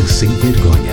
sem vergonha.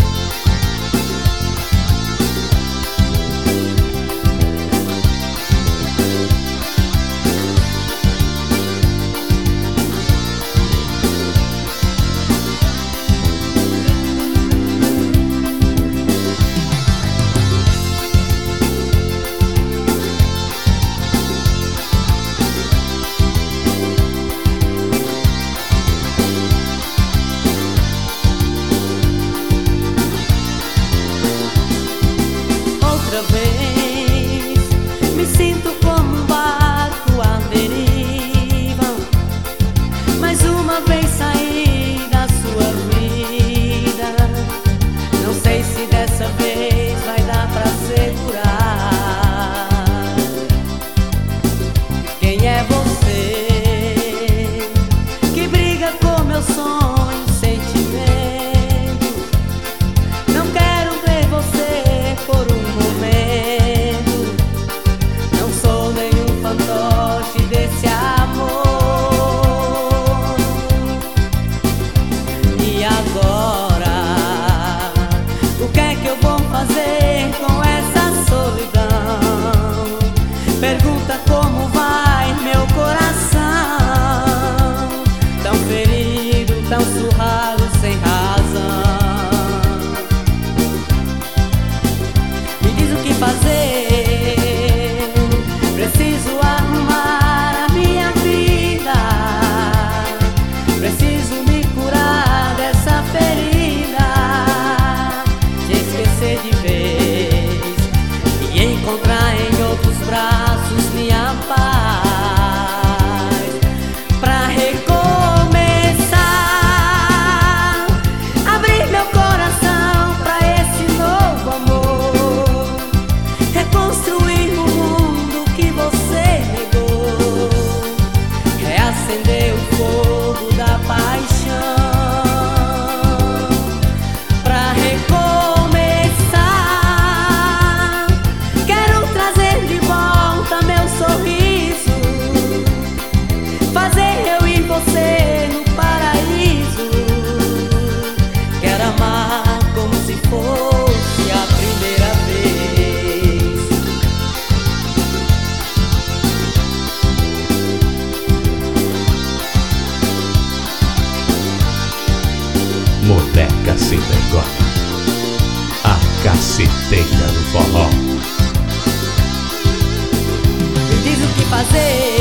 Outra vez me sinto como um barco à deriva. Mais uma vez saí da sua vida. Não sei se dessa vez vai dar pra segurar. Quem é você que briga com meu sonho, sentimento? Não quero ver você por um desse amor. E agora, o que é que eu vou fazer com essa solidão? Pergunta como vai meu coração, tão ferido, tão surrado, sem razão. Me diz o que fazer. Preciso arrumar a minha vida, preciso me curar dessa ferida, te esquecer de vez e encontrar em outros braços minha paz. Pra recomeçar, abrir meu coração pra esse novo amor, reconstruir o mundo que você negou, reacender o fogo da paixão. Pra recomeçar, quero trazer de volta meu sorriso, fazer eu e você no paraíso. Quero amar como se fosse a primeira vez. Moleca sem vergonha, a caceteira do forró. Me diz o que fazer.